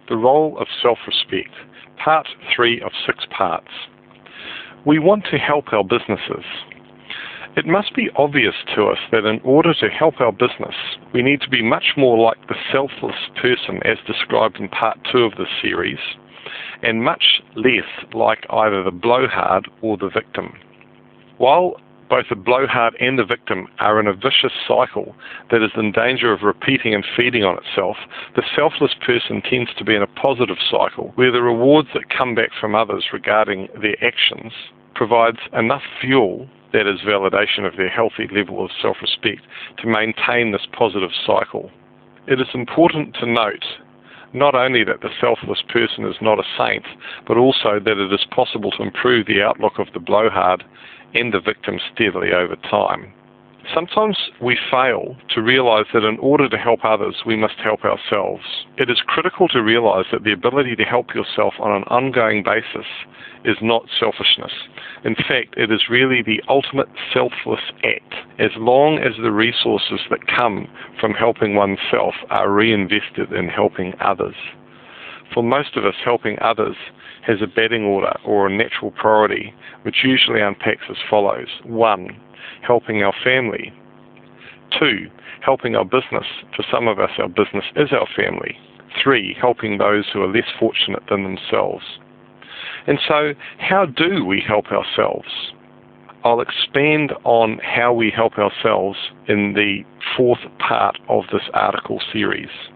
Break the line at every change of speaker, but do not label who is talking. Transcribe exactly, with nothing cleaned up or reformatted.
The Role of Self-Respect, Part three of six parts. We want to help our businesses. It must be obvious to us that in order to help our business, we need to be much more like the selfless person as described in Part two of this series, and much less like either the blowhard or the victim. While both the blowhard and the victim are in a vicious cycle that is in danger of repeating and feeding on itself, the selfless person tends to be in a positive cycle where the rewards that come back from others regarding their actions provides enough fuel, that is validation of their healthy level of self-respect, to maintain this positive cycle. It is important to note not only that the selfless person is not a saint, but also that it is possible to improve the outlook of the blowhard and the victim steadily over time. Sometimes we fail to realize that in order to help others, we must help ourselves. It is critical to realize that the ability to help yourself on an ongoing basis is not selfishness. In fact, it is really the ultimate selfless act, as long as the resources that come from helping oneself are reinvested in helping others. For most of us, helping others has a batting order or a natural priority, which usually unpacks as follows. One, helping our family. Two, helping our business. For some of us, our business is our family. Three, helping those who are less fortunate than themselves. And so, how do we help ourselves? I'll expand on how we help ourselves in the fourth part of this article series.